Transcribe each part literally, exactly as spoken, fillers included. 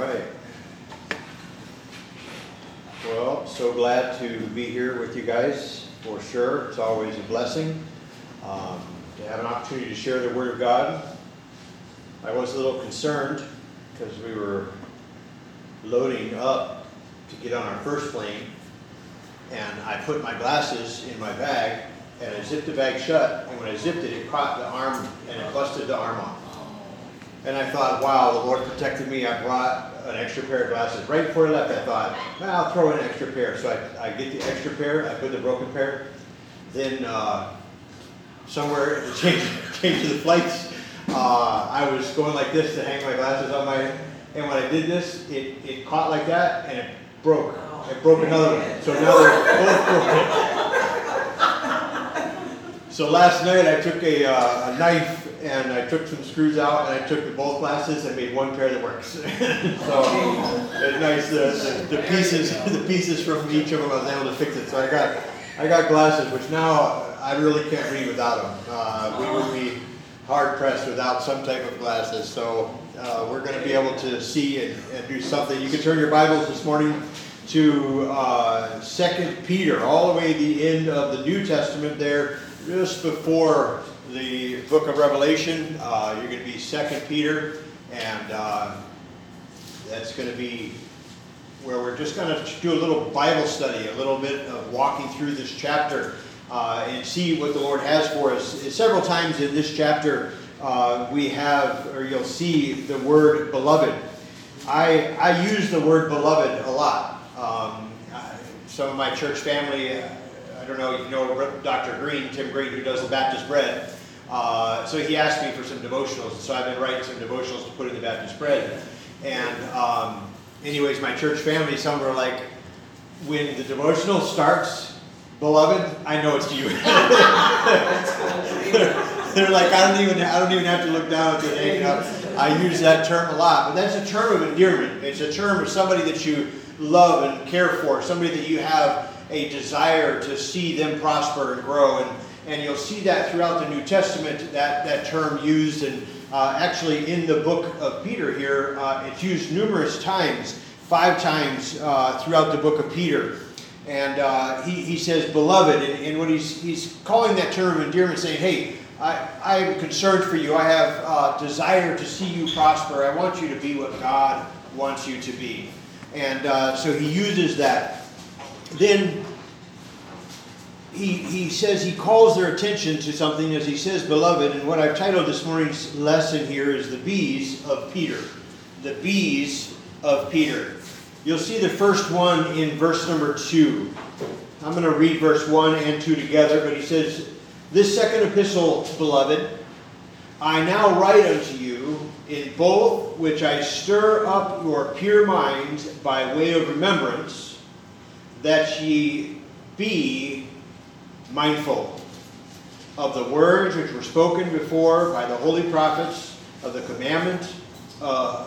right. Well, so glad to be here with you guys, for sure. It's always a blessing um, to have an opportunity to share the Word of God. I was a little concerned because we were loading up to get on our first plane, and I put my glasses in my bag, and I zipped the bag shut, and when I zipped it, it caught the arm, and it busted the arm off. And I thought, wow, the Lord protected me. I brought an extra pair of glasses. Right before I left, I thought, well, I'll throw in an extra pair. So I, I get the extra pair, I put the broken pair. Then uh, somewhere in the change, change of the flights, uh, I was going like this to hang my glasses on my, and when I did this, it, it caught like that, and it broke. It broke another one. So now they're both broken. So last night I took a, uh, a knife, and I took some screws out, and I took the both glasses and made one pair that works. So it's nice. The, the, the pieces, the pieces from each of them, I was able to fix it. So I got, I got glasses, which now I really can't read without them. Uh, we would be hard pressed without some type of glasses. So uh, we're going to be able to see and, and do something. You can turn your Bibles this morning to uh, Second Peter, all the way to the end of the New Testament there, just before the book of Revelation. Uh, you're going to be Second Peter, and uh, that's going to be where we're just going to do a little Bible study, a little bit of walking through this chapter uh, and see what the Lord has for us. Several times in this chapter uh, we have, or you'll see the word beloved. I, I use the word beloved a lot. Um, I, some of my church family, I don't know, you know Doctor Green, Tim Green, who does the Baptist Bread. Uh, so he asked me for some devotionals, so I've been writing some devotionals to put in the Baptist Bread. And um, anyways, my church family, some were like, when the devotional starts, beloved, I know it's you. They're like, I don't even, I don't even have to look down at the name. You know? I use that term a lot, but that's a term of endearment. It's a term of somebody that you love and care for, somebody that you have a desire to see them prosper and grow. And And you'll see that throughout the New Testament, that, that term used. And uh, actually in the book of Peter here, uh, it's used numerous times, five times uh, throughout the book of Peter. And uh, he, he says, beloved. And, and what he's, he's calling that term of endearment, saying, hey, I, I'm concerned for you. I have uh, desire to see you prosper. I want you to be what God wants you to be. And uh, so he uses that. Then He, he says he calls their attention to something as he says, beloved, and what I've titled this morning's lesson here is the bees of Peter. The bees of Peter. You'll see the first one in verse number two. I'm going to read verse one and two together, but he says, this second epistle, beloved, I now write unto you in both which I stir up your pure minds by way of remembrance, that ye be mindful of the words which were spoken before by the holy prophets, of the commandment uh,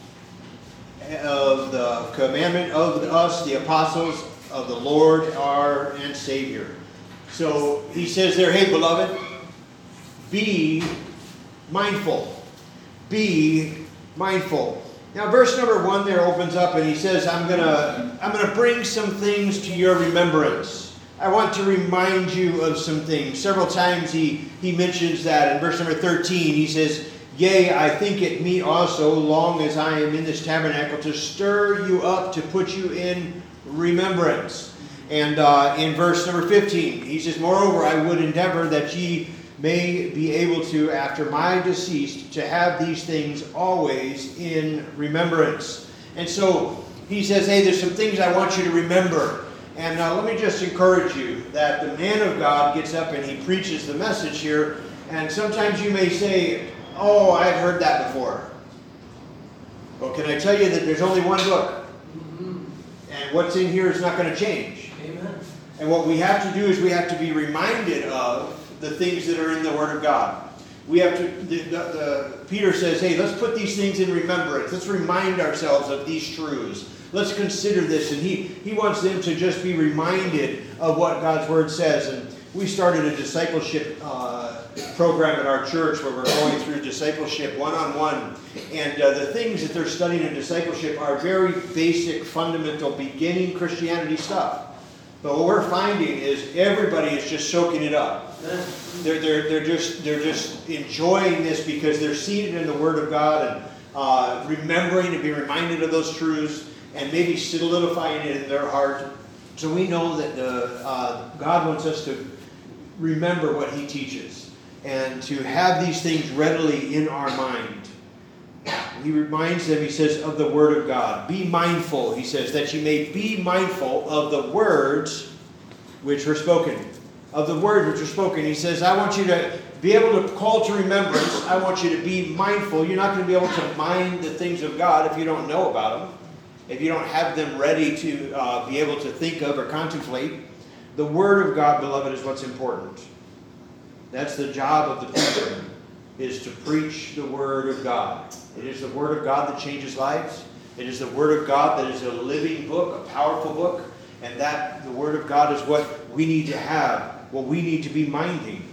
of the commandment of us, the apostles of the Lord our and Savior. So he says there, hey beloved, be mindful. Be mindful. Now verse number one there opens up and he says, I'm gonna I'm gonna bring some things to your remembrance. I want to remind you of some things. Several times he, he mentions that. In verse number thirteen, he says, yea, I think it meet also, long as I am in this tabernacle, to stir you up, to put you in remembrance. And uh, in verse number fifteen, he says, moreover, I would endeavor that ye may be able to, after my decease, to have these things always in remembrance. And so he says, hey, there's some things I want you to remember. And uh, let me just encourage you that the man of God gets up and he preaches the message here. And sometimes you may say, oh, I've heard that before. Well, can I tell you that there's only one book? Mm-hmm. And what's in here is not going to change. Amen. And what we have to do is we have to be reminded of the things that are in the Word of God. We have to, the, the, the, Peter says, hey, let's put these things in remembrance. Let's remind ourselves of these truths. Let's consider this. And he, he wants them to just be reminded of what God's Word says. And we started a discipleship uh, program at our church where we're going through discipleship one-on-one. And uh, the things that they're studying in discipleship are very basic, fundamental, beginning Christianity stuff. But what we're finding is everybody is just soaking it up. They're, they're, they're, just, they're just enjoying this because they're seeing it in the Word of God and uh, remembering to be reminded of those truths and maybe solidifying it in their heart. So we know that uh, uh, God wants us to remember what He teaches and to have these things readily in our mind. He reminds them, he says, of the Word of God. Be mindful, he says, that you may be mindful of the words which were spoken. Of the words which were spoken. He says, I want you to be able to call to remembrance. I want you to be mindful. You're not going to be able to mind the things of God if you don't know about them. If you don't have them ready to uh, be able to think of or contemplate. The Word of God, beloved, is what's important. That's the job of the preacher, is to preach the Word of God. It is the Word of God that changes lives. It is the Word of God that is a living book, a powerful book. And that, the Word of God is what we need to have, what we need to be minding.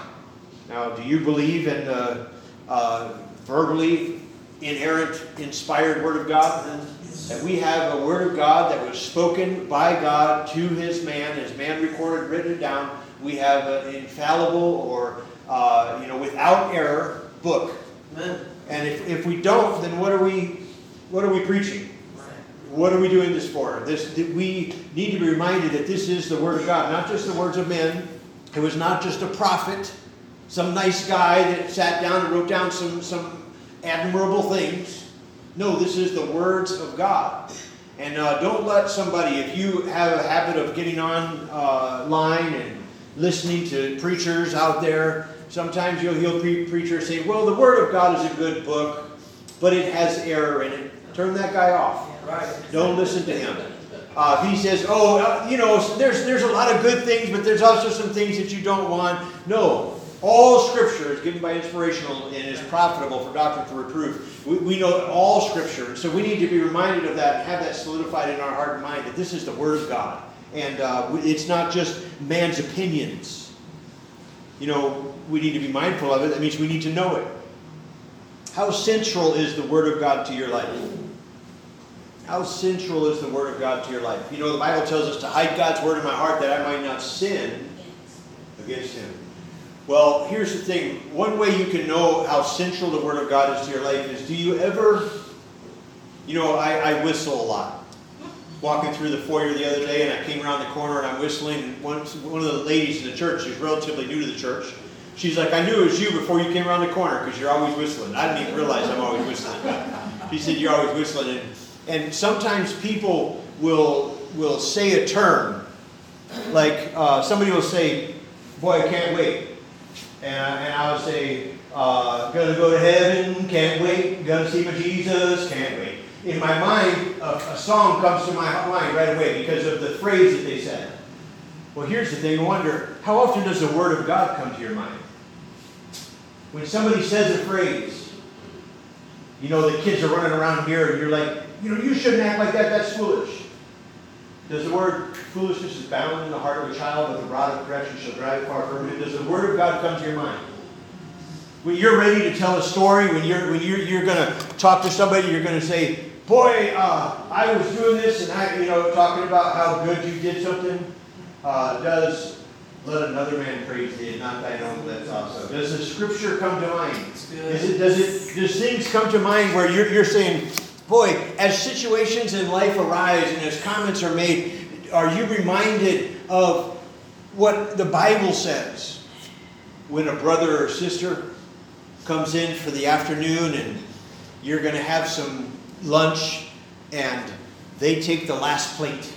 Now, do you believe in the uh, verbally inerrant, inspired Word of God? That we have a Word of God that was spoken by God to His man, His man recorded, written it down. We have an infallible or uh, you know, without error book. Amen. And if, if we don't, then what are we what are we preaching? What are we doing this for? This we need to be reminded that this is the Word of God, not just the words of men. It was not just a prophet, some nice guy that sat down and wrote down some, some admirable things. No, this is the words of God. And uh, don't let somebody, if you have a habit of getting on uh, line and listening to preachers out there, sometimes you'll hear pre- preachers say, well, the Word of God is a good book, but it has error in it. Turn that guy off. Right. Don't listen to him. Uh, if he says, oh, uh, you know, there's, there's a lot of good things, but there's also some things that you don't want. No. All Scripture is given by inspirational and is profitable for doctrine, for reproof. We, we know that all Scripture, so we need to be reminded of that and have that solidified in our heart and mind, that this is the Word of God. And uh, it's not just man's opinions. You know, we need to be mindful of it. That means we need to know it. How central is the Word of God to your life? How central is the Word of God to your life? You know, the Bible tells us to hide God's Word in my heart that I might not sin against Him. Well, here's the thing. One way you can know how central the Word of God is to your life is, do you ever, you know, I, I whistle a lot. Walking through the foyer the other day, and I came around the corner and I'm whistling, and one, one of the ladies in the church, who's relatively new to the church, she's like, I knew it was you before you came around the corner because you're always whistling. I didn't even realize I'm always whistling. She said, you're always whistling. And, and sometimes people will will say a term, like uh, somebody will say, boy, I can't wait. And, and I'll say, uh, gonna go to heaven, can't wait. Gonna see my Jesus, can't wait. In my mind, a, a song comes to my mind right away because of the phrase that they said. Well, here's the thing. I wonder, how often does the Word of God come to your mind? When somebody says a phrase, you know, the kids are running around here and you're like, you know, you shouldn't act like that. That's foolish. Does the word foolishness is bound in the heart of a child, with the rod of correction shall drive it far from him? Does the Word of God come to your mind? When you're ready to tell a story, when you're when you're you're going to talk to somebody, you're going to say, boy, uh, I was doing this, and I, you know, talking about how good you did something. Uh, does let another man praise thee, and not thine own lips also. Does the Scripture come to mind? Is it, does it? Does things come to mind where you're you're saying, boy, as situations in life arise and as comments are made, are you reminded of what the Bible says when a brother or sister comes in for the afternoon and you're going to have some lunch and they take the last plate?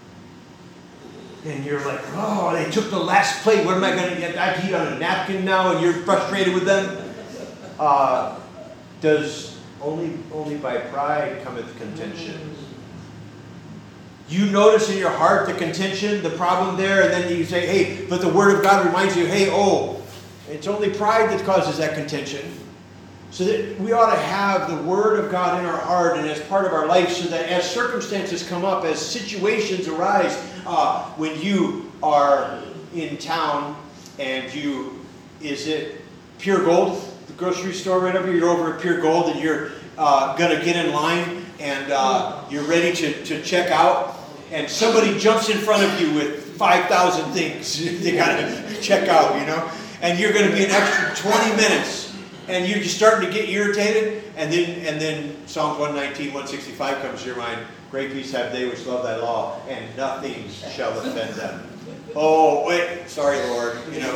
And you're like, oh, they took the last plate. What am I going to get? I have to eat on a napkin now, and you're frustrated with them? Uh, does only only by pride cometh contention? You notice in your heart the contention, the problem there, and then you say, hey, but the Word of God reminds you, hey, oh, it's only pride that causes that contention. So that we ought to have the Word of God in our heart and as part of our life, so that as circumstances come up, as situations arise, uh, when you are in town and you is it Pure Gold, the grocery store right over here? You're over at Pure Gold and you're uh, going to get in line and uh, you're ready to, to check out. And somebody jumps in front of you with five thousand things they got to check out, you know. And you're going to be an extra twenty minutes. And you're just starting to get irritated. And then and then Psalms one nineteen, one sixty-five comes to your mind. Great peace have they which love thy law, and nothing shall offend them. Oh, wait, sorry, Lord. You know,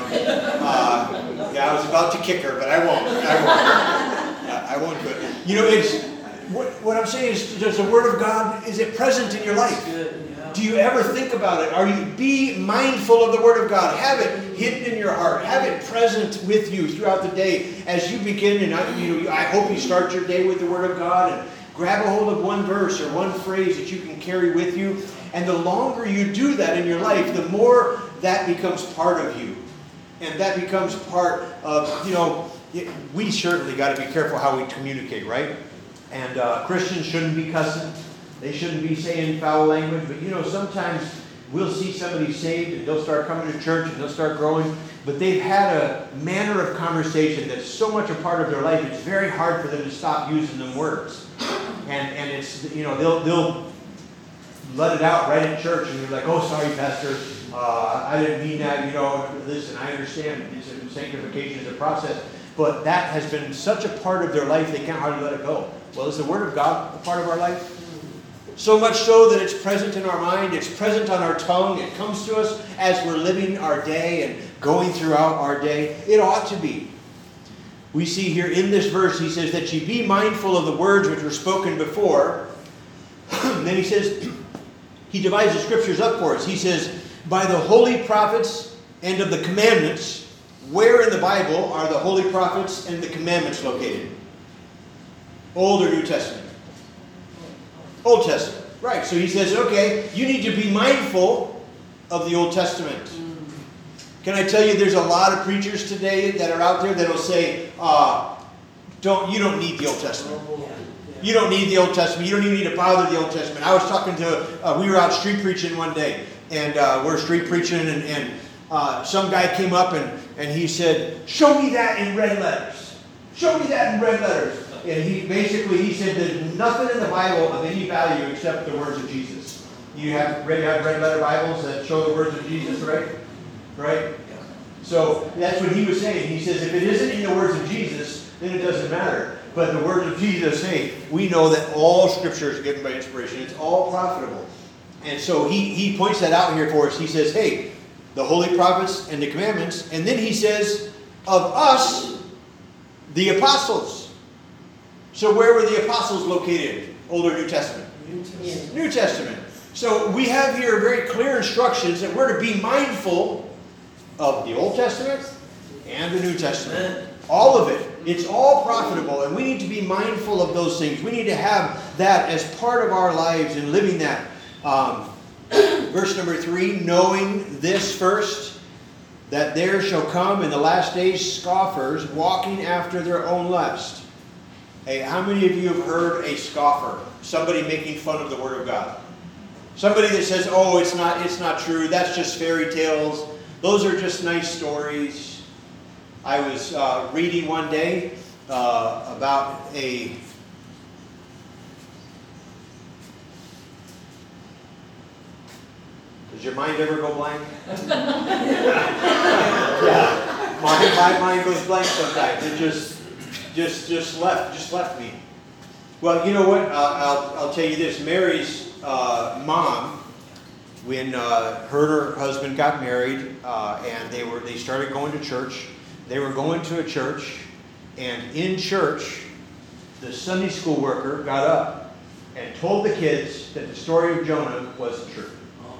uh, yeah, I was about to kick her, but I won't. I won't. I won't do it. You know, it's what, what I'm saying is, does the Word of God, is it present in your life? Do you ever think about it? Are you be mindful of the Word of God? Have it hidden in your heart. Have it present with you throughout the day as you begin. And I, you know, I hope you start your day with the Word of God and grab a hold of one verse or one phrase that you can carry with you. And the longer you do that in your life, the more that becomes part of you. And that becomes part of, you know, it, we certainly got to be careful how we communicate, right? And uh, Christians shouldn't be cussing. They shouldn't be saying foul language. But, you know, sometimes we'll see somebody saved and they'll start coming to church and they'll start growing. But they've had a manner of conversation that's so much a part of their life, it's very hard for them to stop using them words. And and it's, you know, they'll they'll let it out right in church, and you're like, oh, sorry, Pastor, uh, I didn't mean that. You know, listen, I understand sanctification is a process, but that has been such a part of their life, they can't hardly let it go. Well, is the Word of God a part of our life? So much so that it's present in our mind, it's present on our tongue, it comes to us as we're living our day and going throughout our day. It ought to be. We see here in this verse, he says that ye be mindful of the words which were spoken before. And then he says, he divides the scriptures up for us. He says, by the holy prophets and of the commandments. Where in the Bible are the holy prophets and the commandments located? Old or New Testament? Old Testament. Right. So he says, okay, you need to be mindful of the Old Testament. Can I tell you, there's a lot of preachers today that are out there that will say, uh, don't, you don't need the Old Testament. You don't need the Old Testament. You don't even need to bother the Old Testament. I was talking to, uh, we were out street preaching one day, and uh, we're street preaching, and, and uh, some guy came up and, and he said, show me that in red letters. Show me that in red letters. And he basically, he said there's nothing in the Bible of any value except the words of Jesus. You have red, have red letter Bibles that show the words of Jesus, right? Right? So that's what he was saying. He says if it isn't in the words of Jesus, then it doesn't matter. But the words of Jesus say, we know that all Scripture is given by inspiration. It's all profitable. And so he, he points that out here for us. He says, hey, the holy prophets and the commandments. And then he says, of us, the apostles. So where were the apostles located? Old or New Testament? New Testament. New Testament. So we have here very clear instructions that we're to be mindful of the Old Testament and the New Testament. All of it. It's all profitable, and we need to be mindful of those things. We need to have that as part of our lives and living that. Um, verse number three, knowing this first, that there shall come in the last days scoffers walking after their own lust. Hey, how many of you have heard a scoffer? Somebody making fun of the Word of God. Somebody that says, oh, it's not, it's not true. That's just fairy tales. Those are just nice stories. I was uh, reading one day uh, about a Does your mind ever go blank? Yeah, my, my mind goes blank sometimes. It just, just, just left, just left me. Well, you know what? Uh, I'll, I'll tell you this. Mary's uh, mom, when uh, her and her husband got married, uh, and they were, they started going to church. They were going to a church, and in church, the Sunday school worker got up and told the kids that the story of Jonah wasn't true.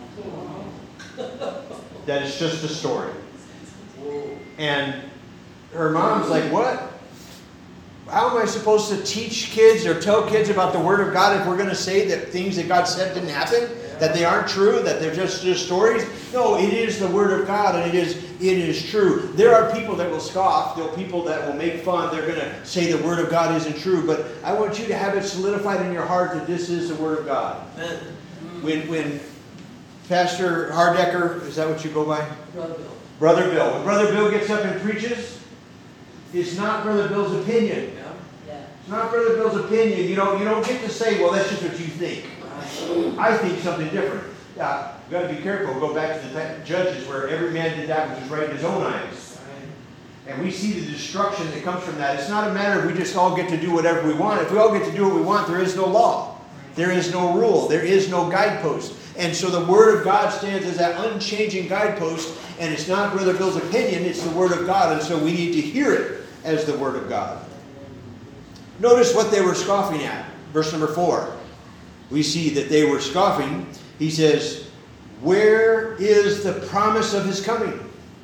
That it's just a story. And her mom's like, what? How am I supposed to teach kids or tell kids about the Word of God if we're going to say that things that God said didn't happen? That they aren't true? That they're just, just stories? No, it is the Word of God, and it is it is true. There are people that will scoff. There are people that will make fun. They're going to say the Word of God isn't true. But I want you to have it solidified in your heart that this is the Word of God. When when Pastor Hardecker, is that what you go by? Brother Bill. Brother Bill. When Brother Bill gets up and preaches, it's not Brother Bill's opinion. Yeah. Yeah. It's not Brother Bill's opinion. You don't, you don't get to say, well, that's just what you think. I think something different. Yeah, you've got to be careful. Go back to the Judges where every man did that which was right in his own eyes. And we see the destruction that comes from that. It's not a matter of we just all get to do whatever we want. If we all get to do what we want, there is no law. There is no rule. There is no guidepost. And so the Word of God stands as that unchanging guidepost. And it's not Brother Bill's opinion. It's the Word of God. And so we need to hear it as the Word of God. Notice what they were scoffing at. Verse number four. We see that they were scoffing. He says, where is the promise of his coming?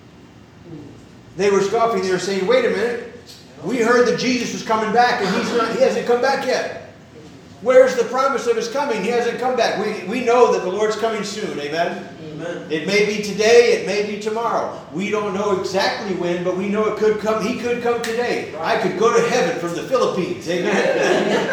They were scoffing. They were saying, wait a minute. We heard that Jesus was coming back and he's not, he hasn't come back yet. Where's the promise of his coming? He hasn't come back. We, we know that the Lord's coming soon. Amen? Amen. It may be today. It may be tomorrow. We don't know exactly when, but we know it could come. He could come today. I could go to heaven from the Philippines. Amen?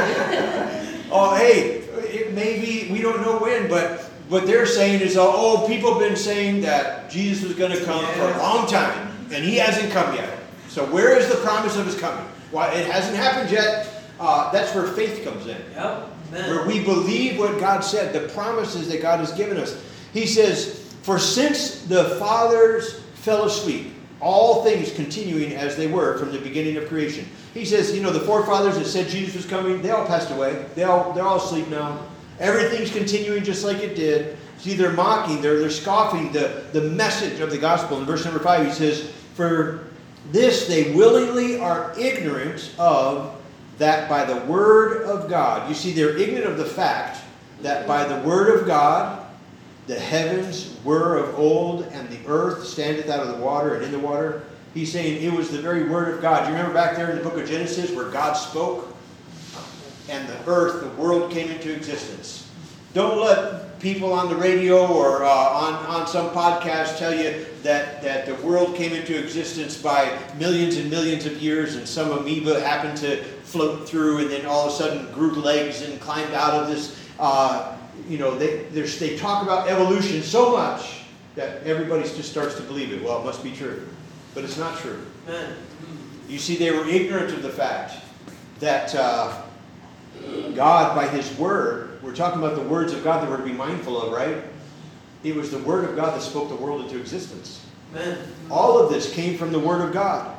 Oh, hey, it may be, we don't know when, but what they're saying is, oh, people have been saying that Jesus was going to come yeah. for a long time, and he hasn't come yet. So where is the promise of his coming? Well, it hasn't happened yet. Uh, that's where faith comes in. Yep. Amen. Where we believe what God said, the promises that God has given us. He says, for since the fathers fell asleep, all things continuing as they were from the beginning of creation. He says, you know, the forefathers that said Jesus was coming, they all passed away. They all, they're all asleep now. Everything's continuing just like it did. See, they're mocking, they're, they're scoffing the, the message of the gospel. In verse number five, he says, for this they willingly are ignorant of that by the word of God. You see, they're ignorant of the fact that by the word of God, the heavens were of old, and the earth standeth out of the water and in the water. He's saying it was the very word of God. You remember back there in the book of Genesis where God spoke? And the earth, the world came into existence. Don't let people on the radio or uh, on, on some podcast tell you that, that the world came into existence by millions and millions of years and some amoeba happened to float through and then all of a sudden grew legs and climbed out of this. Uh, you know, they, they talk about evolution so much that everybody just starts to believe it. Well, it must be true. But it's not true. Amen. You see, they were ignorant of the fact that uh, God, by His Word, we're talking about the words of God that we're to be mindful of, right? It was the Word of God that spoke the world into existence. Amen. All of this came from the Word of God.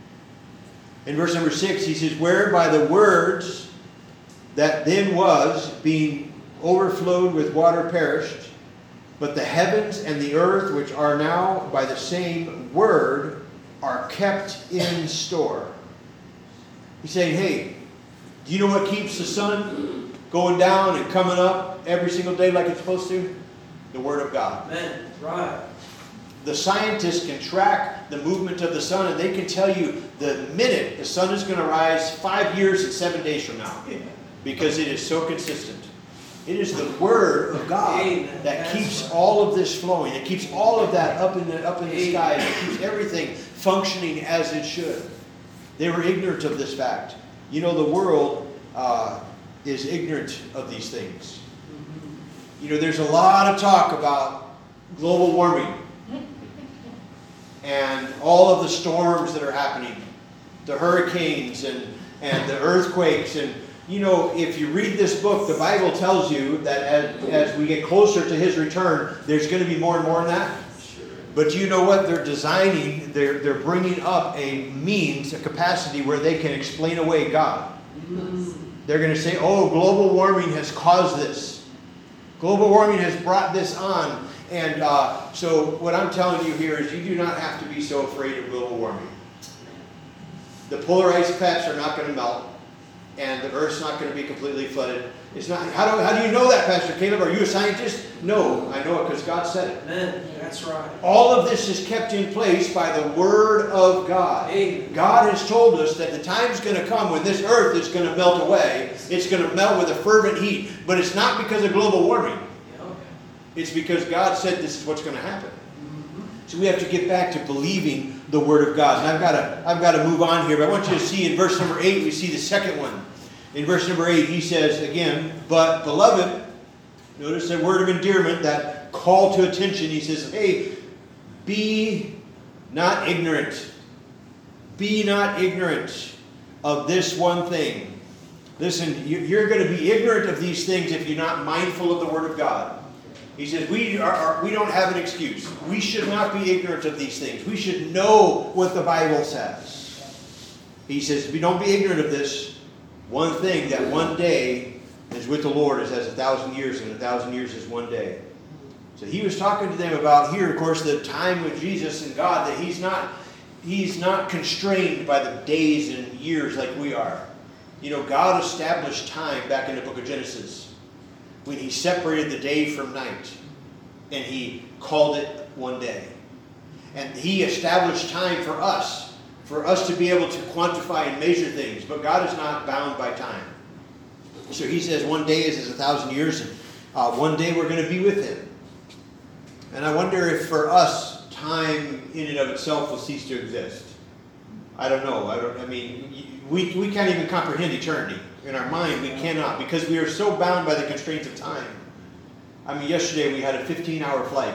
In verse number six, he says, whereby the words that then was, being overflowed with water, perished, but the heavens and the earth, which are now by the same word, are kept in store. He's saying, hey, do you know what keeps the sun going down and coming up every single day like it's supposed to? The Word of God. Amen. Right. The scientists can track the movement of the sun, and they can tell you the minute the sun is going to rise five years and seven days from now, because it is so consistent. It is the Word of God Amen. that keeps all of this flowing. It keeps all of that up in the, up in the sky. It keeps everything functioning as it should. They were ignorant of this fact. You know, the world uh, is ignorant of these things. You know, there's a lot of talk about global warming and all of the storms that are happening, the hurricanes and, and the earthquakes. And, you know, if you read this book, the Bible tells you that as, as we get closer to His return, there's going to be more and more in that. But you know what? They're designing, they're, they're bringing up a means, a capacity where they can explain away God. They're going to say, oh, global warming has caused this. Global warming has brought this on. And uh, so what I'm telling you here is you do not have to be so afraid of global warming. The polar ice caps are not going to melt. And the Earth's not going to be completely flooded. It's not. How do, how do you know that, Pastor Caleb? Are you a scientist? No, I know it because God said it. Amen. That's right. All of this is kept in place by the Word of God. Amen. God has told us that the time's going to come when this Earth is going to melt away. It's going to melt with a fervent heat. But it's not because of global warming. It's because God said this is what's going to happen. So we have to get back to believing the Word of God. And I've got to, I've got to move on here. But I want you to see in verse number eight, we see the second one. In verse number eight, he says again, but beloved, notice that word of endearment, that call to attention. He says, hey, Be not ignorant. Be not ignorant of this one thing. Listen, you're going to be ignorant of these things if you're not mindful of the Word of God. He says, we, are, are, we don't have an excuse. We should not be ignorant of these things. We should know what the Bible says. He says, we don't be ignorant of this one thing, that one day is with the Lord is as a thousand years, and a thousand years is one day. So he was talking to them about here, of course, the time with Jesus and God, that he's not, he's not constrained by the days and years like we are. You know, God established time back in the book of Genesis when he separated the day from night, and he called it one day. And he established time for us, for us to be able to quantify and measure things. But God is not bound by time. So he says one day is as a thousand years, and uh, one day we're going to be with him. And I wonder if for us, time in and of itself will cease to exist. I don't know. I don't. I mean, we, we can't even comprehend eternity. In our mind, we cannot, because we are so bound by the constraints of time. I mean, yesterday we had a fifteen-hour flight.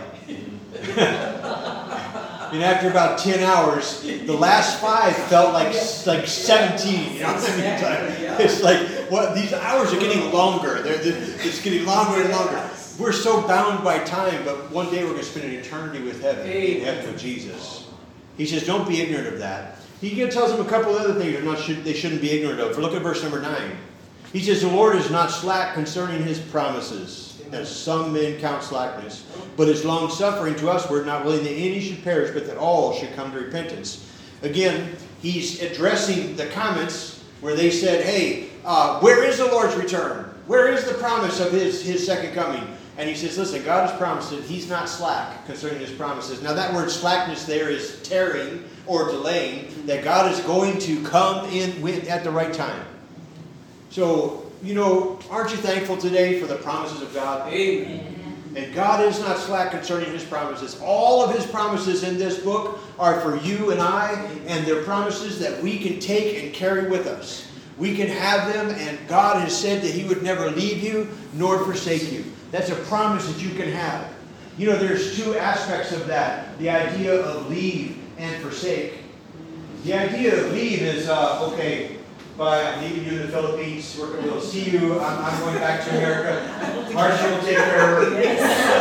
And after about ten hours, the last five felt like like seventeen. You know what I mean? It's like, what, these hours are getting longer. They're, they're, it's getting longer and longer. We're so bound by time, but one day we're going to spend an eternity with heaven, in heaven with Jesus. He says, don't be ignorant of that. He tells them a couple of other things they're not, should, they shouldn't be ignorant of. Look at verse number nine. He says, the Lord is not slack concerning his promises, as some men count slackness, but is long-suffering to usward, not willing that any should perish, but that all should come to repentance. Again, he's addressing the comments where they said, hey, uh, where is the Lord's return? Where is the promise of his, his second coming? And he says, listen, God has promised it. He's not slack concerning his promises. Now that word slackness there is tarrying or delaying, that God is going to come in with at the right time. So, you know, aren't you thankful today for the promises of God? Amen. And God is not slack concerning his promises. All of his promises in this book are for you and I, and they're promises that we can take and carry with us. We can have them, and God has said that he would never leave you nor forsake you. That's a promise that you can have. You know, there's two aspects of that. The idea of leave and forsake. The idea of leave is, uh, okay, bye, I'm leaving you in the Philippines. We're, we'll see you. I'm, I'm going back to America. Marcia will take care of her.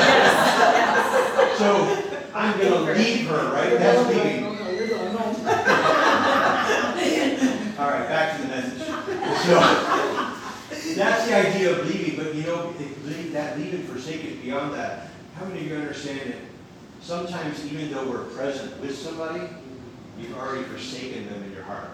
So I'm going to leave her, right? That's leaving. All right, back to the message. So that's the idea of leaving. But you know, that leave and forsake is beyond that. How many of you understand that sometimes even though we're present with somebody, you've already forsaken them in your heart?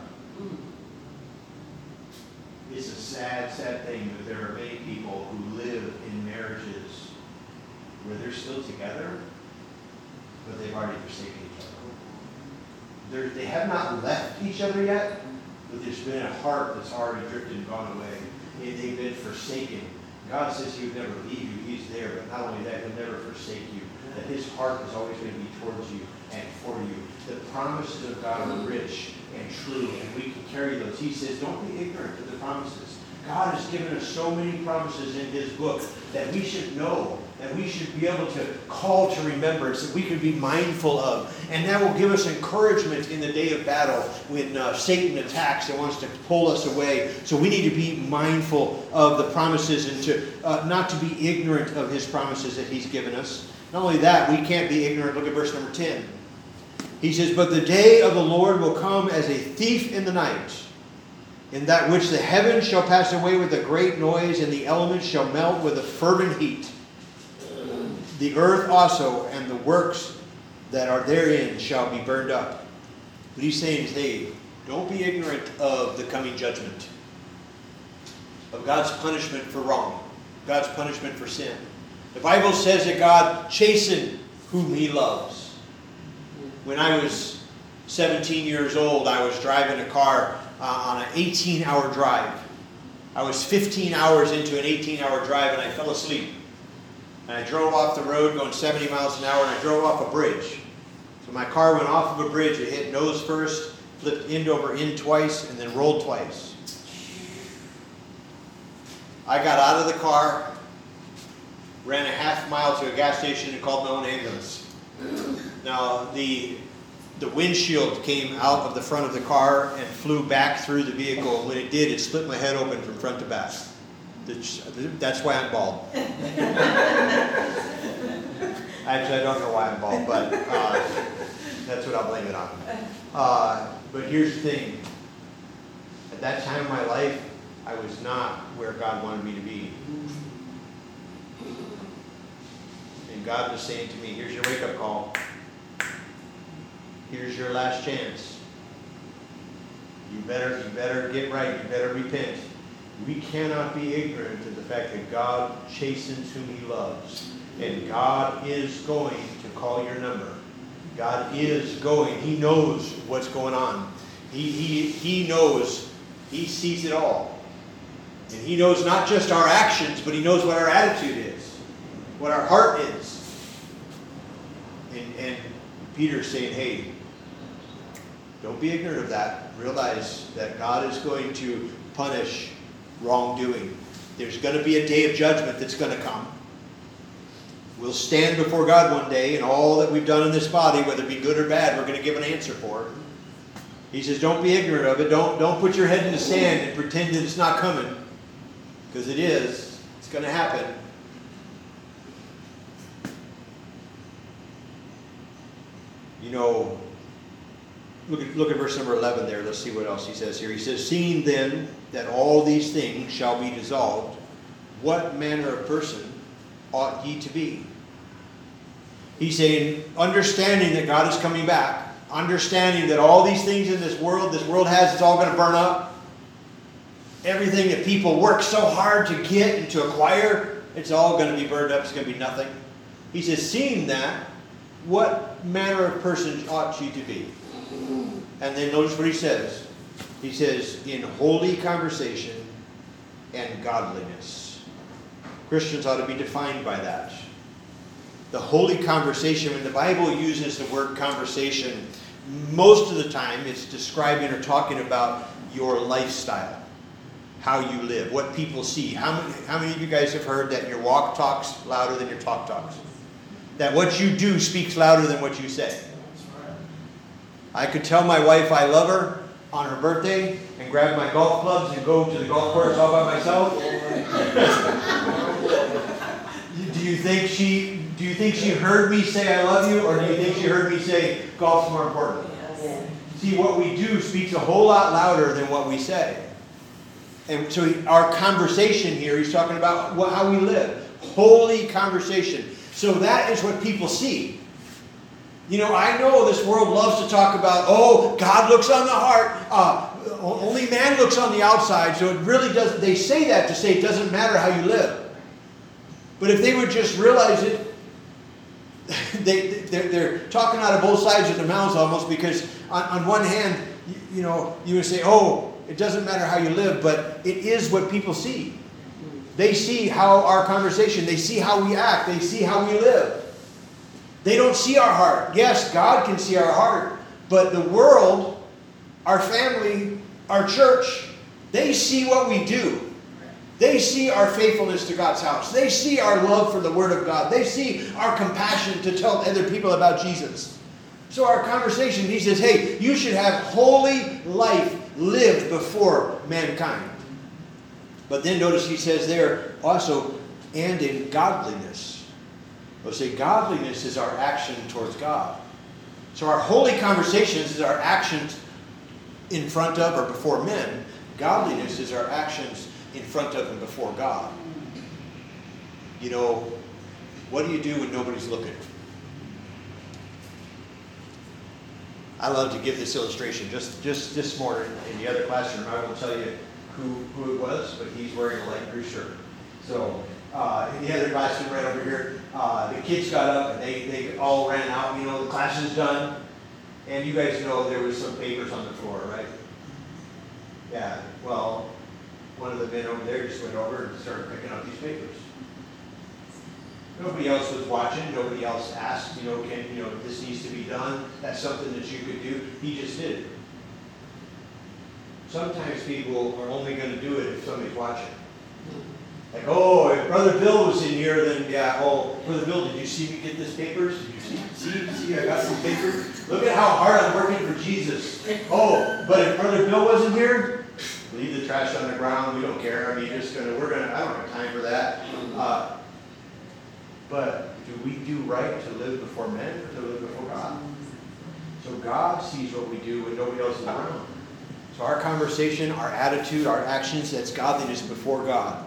It's a sad, sad thing that there are many people who live in marriages where they're still together, but they've already forsaken each other. They're, they have not left each other yet, but there's been a heart that's already drifted and gone away. They've been forsaken. God says he would never leave you. He's there. But not only that, he'll never forsake you. That his heart is always going to be towards you and for you. The promises of God are rich and true, and we can carry those. He says, don't be ignorant of the promises. God has given us so many promises in his book that we should know, that we should be able to call to remembrance, that we can be mindful of. And that will give us encouragement in the day of battle when uh, Satan attacks and wants to pull us away. So we need to be mindful of the promises and to uh, not to be ignorant of his promises that he's given us. Not only that, we can't be ignorant. Look at verse number ten. He says, but the day of the Lord will come as a thief in the night, in that which the heavens shall pass away with a great noise, and the elements shall melt with a fervent heat. The earth also and the works that are therein shall be burned up. What he's saying is, hey, don't be ignorant of the coming judgment, of God's punishment for wrong, God's punishment for sin. The Bible says that God chastens whom he loves. When I was seventeen years old, I was driving a car uh, on an eighteen-hour drive. I was fifteen hours into an eighteen-hour drive, and I fell asleep. And I drove off the road going seventy miles an hour, and I drove off a bridge. So my car went off of a bridge. It hit nose first, flipped end over end twice, and then rolled twice. I got out of the car, ran a half mile to a gas station, and called my own ambulance. Now, the the windshield came out of the front of the car and flew back through the vehicle. When it did, it split my head open from front to back. That's why I'm bald. Actually, I don't know why I'm bald, but uh, that's what I'll blame it on. Uh, but here's the thing. At that time of my life, I was not where God wanted me to be. And God was saying to me, here's your wake-up call. Here's your last chance. You better, you better get right. You better repent. We cannot be ignorant of the fact that God chastens whom He loves. And God is going to call your number. God is going. He knows what's going on. He, he, he knows. He sees it all. And He knows not just our actions, but He knows what our attitude is. What our heart is. And, and Peter's saying, hey, don't be ignorant of that. Realize that God is going to punish wrongdoing. There's going to be a day of judgment that's going to come. We'll stand before God one day, and all that we've done in this body, whether it be good or bad, we're going to give an answer for it. He says, don't be ignorant of it. Don't, don't put your head in the sand and pretend that it's not coming. Because it is. It's going to happen. You know, look at, look at verse number eleven there. Let's see what else he says here. He says, seeing then that all these things shall be dissolved, what manner of person ought ye to be? He's saying, understanding that God is coming back, understanding that all these things in this world, this world has, it's all going to burn up. Everything that people work so hard to get and to acquire, it's all going to be burned up. It's going to be nothing. He says, seeing that, what manner of person ought ye to be? And then notice what he says. He says, in holy conversation and godliness. Christians ought to be defined by that. The holy conversation, when the Bible uses the word conversation, most of the time it's describing or talking about your lifestyle. How you live, what people see. How many, how many of you guys have heard that your walk talks louder than your talk talks? That what you do speaks louder than what you say. I could tell my wife I love her on her birthday and grab my golf clubs and go to the golf course all by myself. Do you think she do you think she heard me say I love you, or do you think she heard me say golf's more important? Yes. See, what we do speaks a whole lot louder than what we say. And so he, our conversation here, he's talking about what, how we live. Holy conversation. So that is what people see. You know, I know this world loves to talk about, oh, God looks on the heart. Uh, only man looks on the outside. So it really doesn't, they say that to say it doesn't matter how you live. But if they would just realize it, they, they're, they're talking out of both sides of their mouths almost, because on, on one hand, you, you know, you would say, oh, it doesn't matter how you live, but it is what people see. They see how our conversation, they see how we act, they see how we live. They don't see our heart. Yes, God can see our heart, but the world, our family, our church, they see what we do. They see our faithfulness to God's house. They see our love for the Word of God. They see our compassion to tell other people about Jesus. So our conversation, he says, hey, you should have holy life lived before mankind. But then notice he says there also, and in godliness. We'll say godliness is our action towards God. So our holy conversations is our actions in front of or before men. Godliness is our actions in front of and before God. You know, what do you do when nobody's looking? I love to give this illustration. Just just this morning in the other classroom, I won't tell you who, who it was, but he's wearing a light blue shirt. So uh, in the other classroom right over here, uh, the kids got up and they, they all ran out. You know, the class is done. And you guys know there was some papers on the floor, right? Yeah, well, one of the men over there just went over and started picking up these papers. Nobody else was watching. Nobody else asked, you know, can, you know, this needs to be done. That's something that you could do. He just did it. Sometimes people are only going to do it if somebody's watching. Like, oh, if Brother Bill was in here, then yeah, oh, Brother Bill, did you see me get this papers? Did you See, see, see, I got some paper. Look at how hard I'm working for Jesus. Oh, but if Brother Bill wasn't here, leave the trash on the ground. We don't care. I mean, just gonna, we're gonna, I don't have time for that. Uh, but do we do right to live before men or to live before God? So God sees what we do when nobody else is around. So our conversation, our attitude, our actions, that's godliness before God.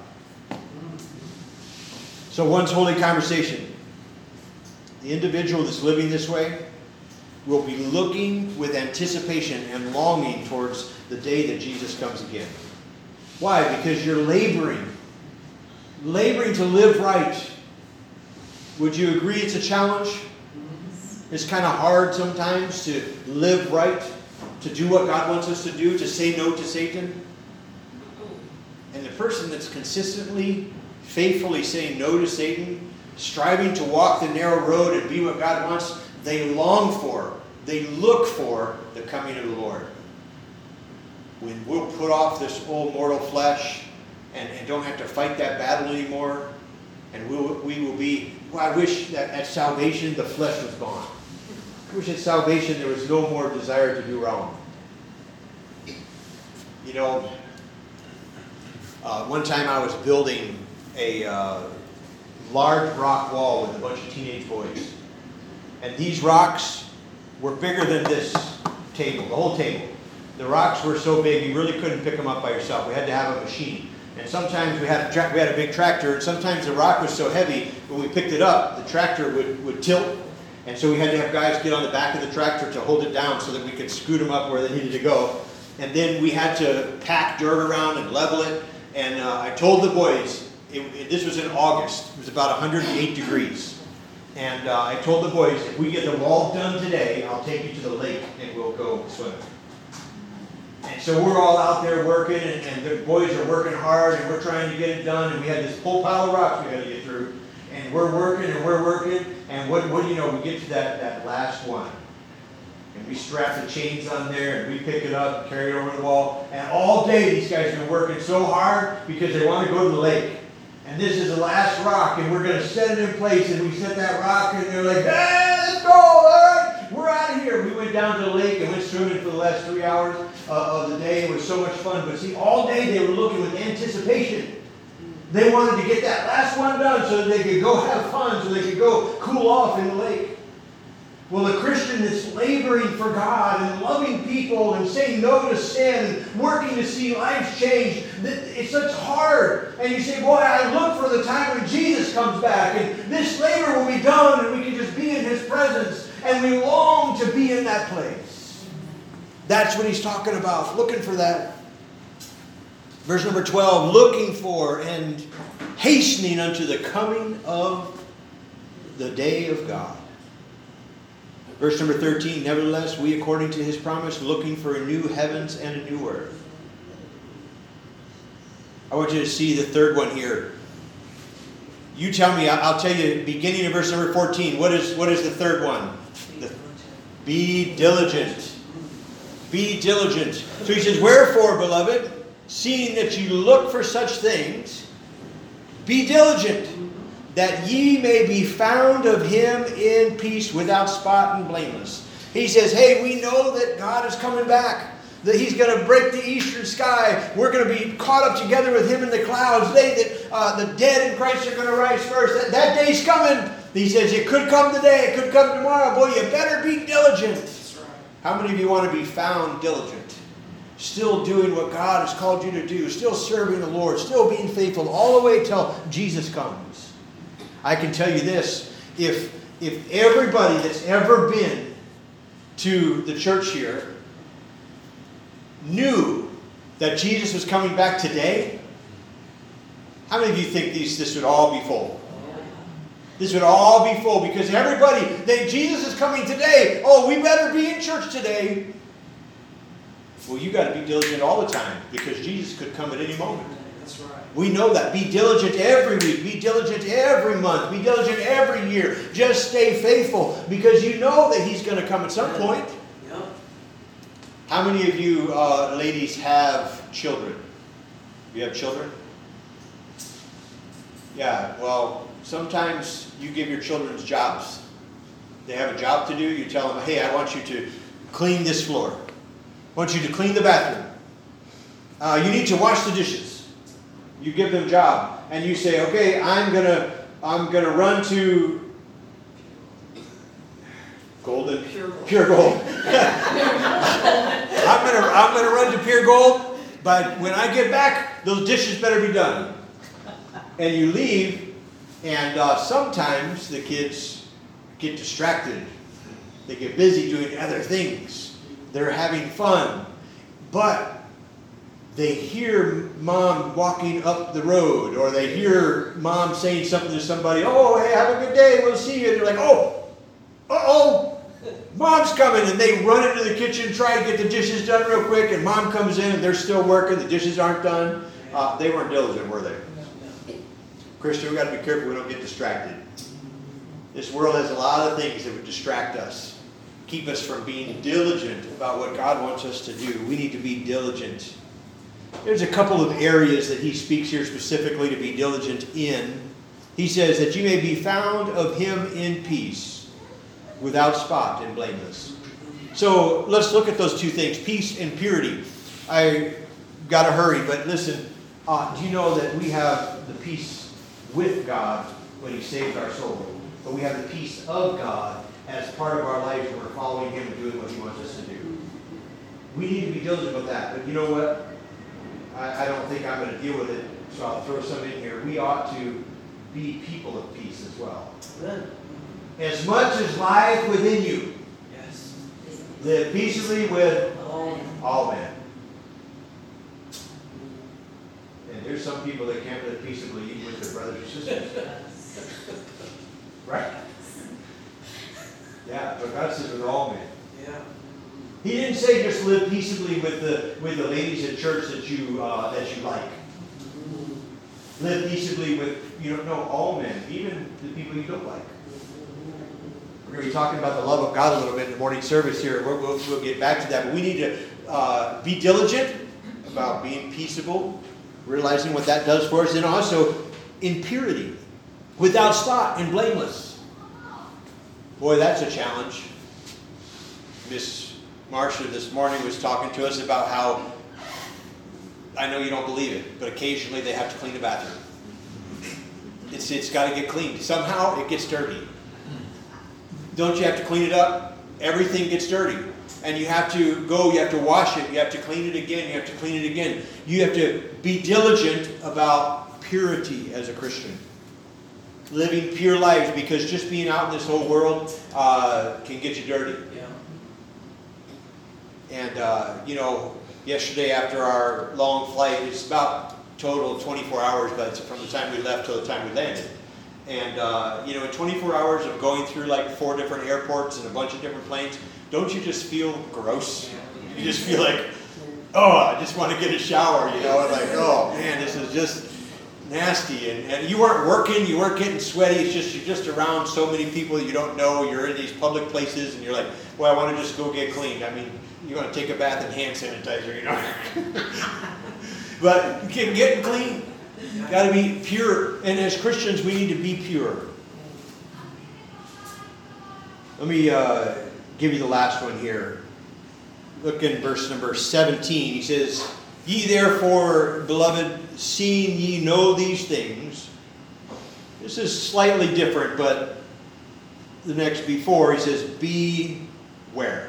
So one's holy conversation. The individual that's living this way will be looking with anticipation and longing towards the day that Jesus comes again. Why? Because you're laboring. Laboring to live right. Would you agree it's a challenge? It's kind of hard sometimes to live right, to do what God wants us to do, to say no to Satan. And the person that's consistently, faithfully saying no to Satan, striving to walk the narrow road and be what God wants, they long for, they look for the coming of the Lord. When we'll put off this old mortal flesh and, and don't have to fight that battle anymore, and we'll, we will be, well, I wish that at salvation the flesh was gone. I wish at salvation there was no more desire to do wrong. You know, uh, one time I was building a uh, large rock wall with a bunch of teenage boys. And these rocks were bigger than this table, the whole table. The rocks were so big you really couldn't pick them up by yourself. We had to have a machine. And sometimes we had a, tra- we had a big tractor, and sometimes the rock was so heavy, when we picked it up, the tractor would, would tilt. And so we had to have guys get on the back of the tractor to hold it down so that we could scoot them up where they needed to go. And then we had to pack dirt around and level it. And uh, I told the boys, it, it, this was in August, it was about one hundred eight degrees. And uh, I told the boys, if we get the wall done today, I'll take you to the lake and we'll go swimming. And so we're all out there working, and, and the boys are working hard, and we're trying to get it done. And we had this whole pile of rocks we had to get through. And we're working, and we're working. And what, what do you know? We get to that, that last one. And we strap the chains on there, and we pick it up and carry it over the wall. And all day these guys have been working so hard because they want to go to the lake. And this is the last rock, and we're going to set it in place. And we set that rock, and they're like, hey, let's go, all right, we're out of here. We went down to the lake and went swimming for the last three hours uh, of the day. It was so much fun. But see, all day they were looking with anticipation. They wanted to get that last one done so that they could go have fun, so they could go cool off in the lake. Well, a Christian that's laboring for God and loving people and saying no to sin and working to see lives change, it's such hard. And you say, boy, I look for the time when Jesus comes back and this labor will be done and we can just be in His presence. And we long to be in that place. That's what he's talking about, looking for that. Verse number twelve, looking for and hastening unto the coming of the day of God. Verse number thirteen, nevertheless, we according to His promise, looking for a new heavens and a new earth. I want you to see the third one here. You tell me, I'll tell you, beginning of verse number fourteen, what is, what is the third one? The, be diligent. Be diligent. So he says, wherefore, beloved, seeing that you look for such things, be diligent, that ye may be found of Him in peace, without spot and blameless. He says, hey, we know that God is coming back, that He's going to break the eastern sky. We're going to be caught up together with Him in the clouds. They that uh, the dead in Christ are going to rise first. That, that day's coming. He says, it could come today, it could come tomorrow. Boy, you better be diligent. That's right. How many of you want to be found diligent? Still doing what God has called you to do. Still serving the Lord. Still being faithful all the way till Jesus comes. I can tell you this. If, if everybody that's ever been to the church here knew that Jesus was coming back today, how many of you think these, this would all be full? This would all be full because everybody, they, Jesus is coming today. Oh, we better be in church today. Well, you got to be diligent all the time because Jesus could come at any moment. That's right. We know that. Be diligent every week. Be diligent every month. Be diligent every year. Just stay faithful because you know that He's going to come at some point. Yep. How many of you uh, ladies have children? You have children? Yeah, well, sometimes you give your children jobs. They have a job to do. You tell them, hey, I want you to clean this floor. I want you to clean the bathroom. Uh, you need to wash the dishes. You give them a job. And you say, okay, I'm going to I'm gonna run to Golden, Pure Gold. Pure Gold. I'm going to I'm gonna run to Pure Gold, but when I get back, those dishes better be done. And you leave, and uh, sometimes the kids get distracted. They get busy doing other things. They're having fun. But they hear mom walking up the road, or they hear mom saying something to somebody, oh, hey, have a good day, we'll see you. And they're like, oh, uh-oh, mom's coming. And they run into the kitchen, try to get the dishes done real quick, and mom comes in and they're still working, the dishes aren't done. Uh, they weren't diligent, were they? Christian, we've got to be careful we don't get distracted. This world has a lot of things that would distract us, keep us from being diligent about what God wants us to do. We need to be diligent. There's a couple of areas that he speaks here specifically to be diligent in. He says that you may be found of him in peace, without spot and blameless. So let's look at those two things, peace and purity. I got to hurry, but listen, uh, do you know that we have the peace with God when he saved our soul? But we have the peace of God as part of our life when we're following him and doing what he wants us to do. We need to be diligent about that. But you know what? I, I don't think I'm going to deal with it, so I'll throw some in here. We ought to be people of peace as well. Amen. As much as lieth within you, Yes. live peaceably with All all men. And there's some people that can't live peaceably even with their brothers or sisters. Right? Yeah, but God says with all men. Yeah. He didn't say just live peaceably with the with the ladies at church that you uh, that you like. Live peaceably with, you don't know, all men, even the people you don't like. We're going to be talking about the love of God a little bit in the morning service here. We'll, we'll, we'll get back to that. But we need to uh, be diligent about being peaceable, realizing what that does for us, and also in purity, without spot and blameless. Boy, that's a challenge. Miss Marcia this morning was talking to us about how, I know you don't believe it, but occasionally they have to clean the bathroom. It's it's got to get cleaned. Somehow it gets dirty. Don't you have to clean it up? Everything gets dirty. And you have to go, you have to wash it, you have to clean it again, you have to clean it again. You have to be diligent about purity as a Christian. Living pure lives, because just being out in this whole world uh, can get you dirty. Yeah. And, uh, you know, yesterday after our long flight, it's about total twenty-four hours, but it's from the time we left till the time we landed. And, uh, you know, in twenty-four hours of going through like four different airports and a bunch of different planes, don't you just feel gross? You just feel like, oh, I just want to get a shower, you know, and like, oh, man, this is just nasty. And, and you weren't working, you weren't getting sweaty, it's just, you're just around so many people you don't know, you're in these public places, and you're like, well, I want to just go get cleaned. I mean, you want to take a bath in hand sanitizer, you know. But getting clean, got to be pure. And as Christians, we need to be pure. Let me uh, give you the last one here. Look in verse number seventeen. He says, ye therefore, beloved, seeing ye know these things. This is slightly different, but the next before, he says, beware.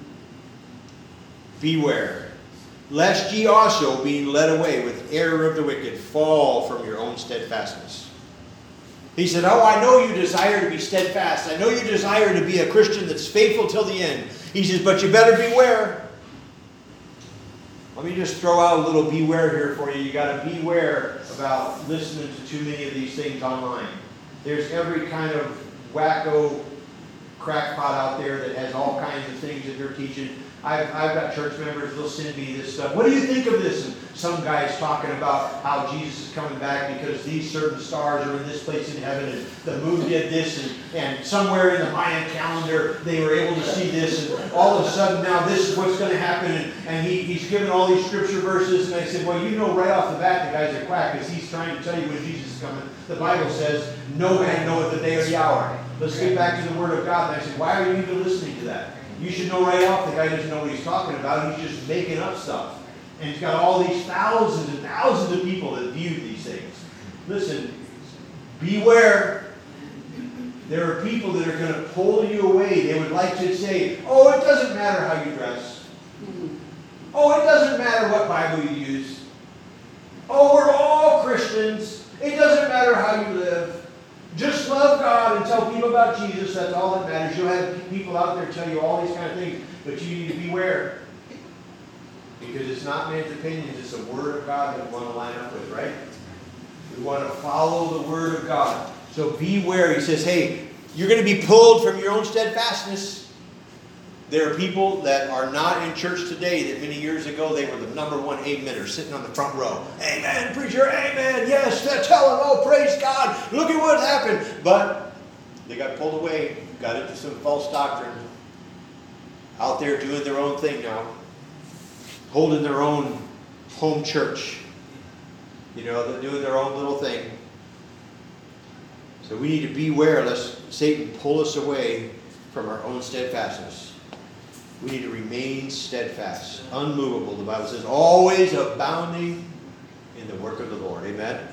Beware. Lest ye also, being led away with error of the wicked, fall from your own steadfastness. He said, oh, I know you desire to be steadfast. I know you desire to be a Christian that's faithful till the end. He says, but you better beware. Let me just throw out a little beware here for you. You got to beware about listening to too many of these things online. There's every kind of wacko crackpot out there that has all kinds of things that they're teaching. I've, I've got church members, they'll send me this stuff. What do you think of this? And some guy's talking about how Jesus is coming back because these certain stars are in this place in heaven, and the moon did this, and, and somewhere in the Mayan calendar they were able to see this, and all of a sudden now this is what's going to happen. And, and he, he's given all these scripture verses, and I said, well, you know right off the bat the guy's a quack because he's trying to tell you when Jesus is coming. The Bible says, no man knoweth the day or the hour. Let's get back to the Word of God. And I said, why are you even listening to that? You should know right off the guy doesn't know what he's talking about. He's just making up stuff. And he's got all these thousands and thousands of people that view these things. Listen, beware. There are people that are going to pull you away. They would like to say, oh, it doesn't matter how you dress. Oh, it doesn't matter what Bible you use. Oh, we're all Christians. It doesn't matter how you live. Just love God and tell people about Jesus. That's all that matters. You'll have people out there tell you all these kind of things. But you need to beware. Because it's not man's opinions. It's the Word of God that we want to line up with, right? We want to follow the Word of God. So beware. He says, hey, you're going to be pulled from your own steadfastness. There are people that are not in church today that many years ago they were the number one ameners sitting on the front row. Amen, preacher, amen, yes, tell them, oh, praise God, look at what happened. But they got pulled away, got into some false doctrine, out there doing their own thing now, holding their own home church. You know, they're doing their own little thing. So we need to beware lest Satan pull us away from our own steadfastness. We need to remain steadfast, unmovable. The Bible says, always abounding in the work of the Lord. Amen?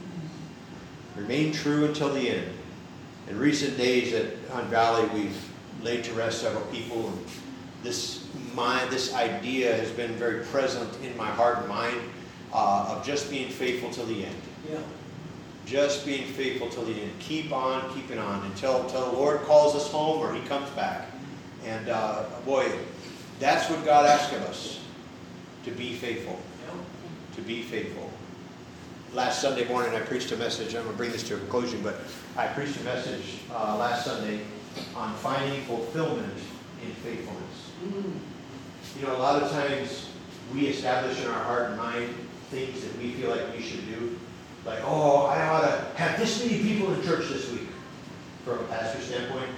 Remain true until the end. In recent days at Hunt Valley, we've laid to rest several people. And this mind, this idea has been very present in my heart and mind uh, of just being faithful till the end. Yeah. Just being faithful till the end. Keep on keeping on until, until the Lord calls us home or He comes back. And uh, boy, that's what God asks of us, to be faithful. Yeah. To be faithful. Last Sunday morning I preached a message, I'm going to bring this to a conclusion, but I preached a message uh, last Sunday on finding fulfillment in faithfulness. Mm. You know, a lot of times we establish in our heart and mind things that we feel like we should do. Like, oh, I ought to have this many people in church this week, from a pastor standpoint.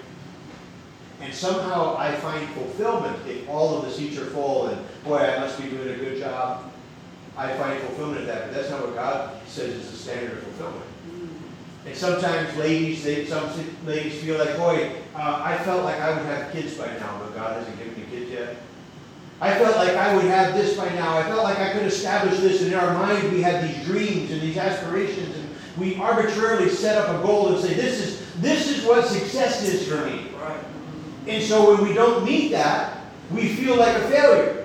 And somehow I find fulfillment if all of the seats are full and, boy, I must be doing a good job. I find fulfillment in that. But that's not what God says is the standard of fulfillment. And sometimes ladies, they, some ladies feel like, boy, uh, I felt like I would have kids by now, but God hasn't given me kids yet. I felt like I would have this by now. I felt like I could establish this. And in our mind, we have these dreams and these aspirations. And we arbitrarily set up a goal and say, this is, this is what success is for me. Right. And so when we don't meet that, we feel like a failure.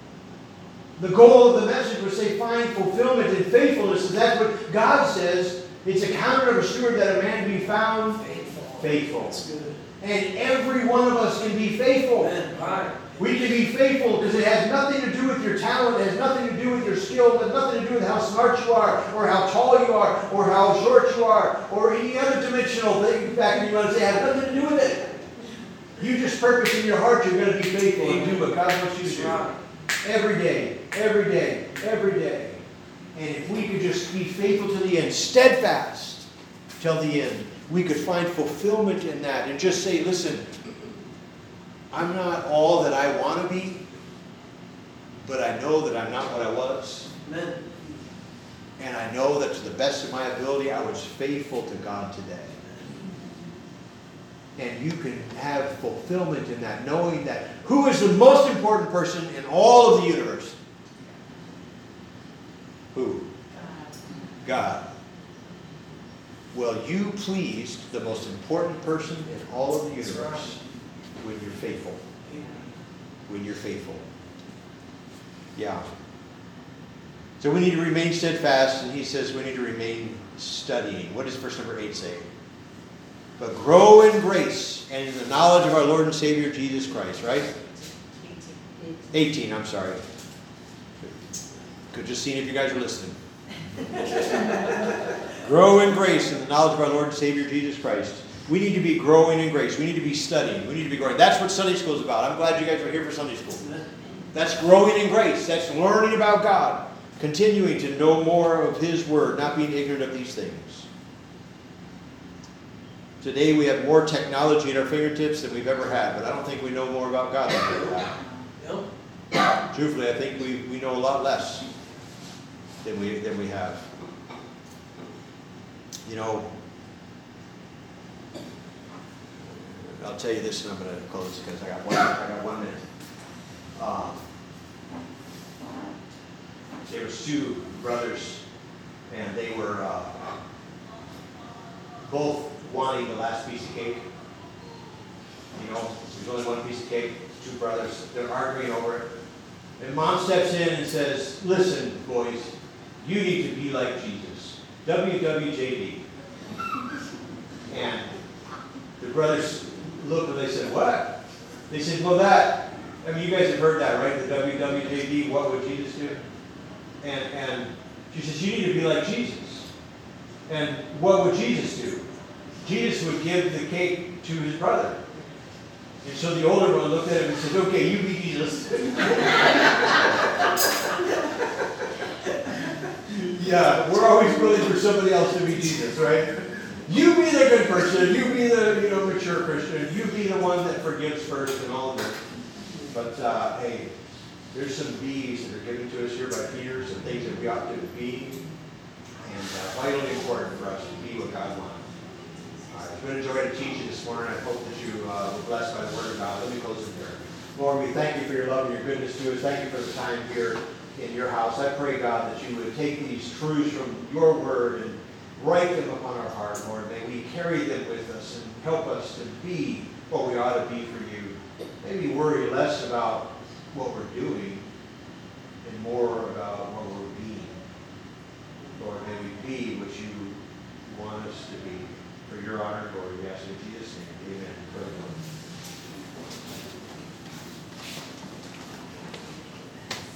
The goal of the message was say, find fulfillment in faithfulness. And that's what God says. It's accounted of a steward that a man be found Faithful. faithful. That's good. And every one of us can be faithful. Amen. Right. We can be faithful because it has nothing to do with your talent. It has nothing to do with your skill. It has nothing to do with how smart you are, or how tall you are, or how short you are, or any other dimensional thing back you want to say. It has nothing to do with it. You just purpose in your heart you're going to be faithful and do what God wants you to do. Right. Every day, every day, every day. And if we could just be faithful to the end, steadfast till the end, we could find fulfillment in that and just say, listen, I'm not all that I want to be, but I know that I'm not what I was. Amen. And I know that to the best of my ability, I was faithful to God today. And you can have fulfillment in that, knowing that who is the most important person in all of the universe? Who? God. Well, you pleased the most important person in all of the universe when you're faithful. When you're faithful. Yeah. So we need to remain steadfast, and he says we need to remain studying. What does verse number eight say? But grow in grace and in the knowledge of our Lord and Savior Jesus Christ, right? eighteen, I'm sorry. Could just see if you guys are listening. Grow in grace and the knowledge of our Lord and Savior Jesus Christ. We need to be growing in grace. We need to be studying. We need to be growing. That's what Sunday school is about. I'm glad you guys are here for Sunday school. That's growing in grace. That's learning about God. Continuing to know more of His Word. Not being ignorant of these things. Today we have more technology at our fingertips than we've ever had. But I don't think we know more about God than we've ever had. Yep. Truthfully, I think we, we know a lot less than we than we have. You know, I'll tell you this, and I'm going to close because I got one. I got one minute. Um, there was two brothers, and they were uh, both wanting the last piece of cake. You know, there's only one piece of cake. Two brothers. They're arguing over it. And mom steps in and says, "Listen, boys, you need to be like Jesus. W W J D." And the brothers looked and they said, "What?" They said, "Well, that, I mean, you guys have heard that, right? The W W J D, what would Jesus do?" And, and she says, "You need to be like Jesus." And what would Jesus do? Jesus would give the cake to his brother. And so the older one looked at him and said, "Okay, you be Jesus." Yeah, we're always willing for somebody else to be Jesus, right? You be the good person. You be the, you know, mature Christian. You be the one that forgives first and all of that. But uh, hey, there's some B's that are given to us here by Peter, some things that we ought to be, and uh, vitally important for us to be what God wants. Uh, it's been a joy to teach you this morning. I hope that you uh, were blessed by the Word of God. Let me close in prayer. Lord, we thank you for your love and your goodness to us. Thank you for the time here in your house. I pray, God, that you would take these truths from your Word and write them upon our heart, Lord. May we carry them with us and help us to be what we ought to be for you. May we worry less about what we're doing and more about what we're being. Lord, may we be what you want us to be. For your honor and glory, we ask in Jesus' name. Amen.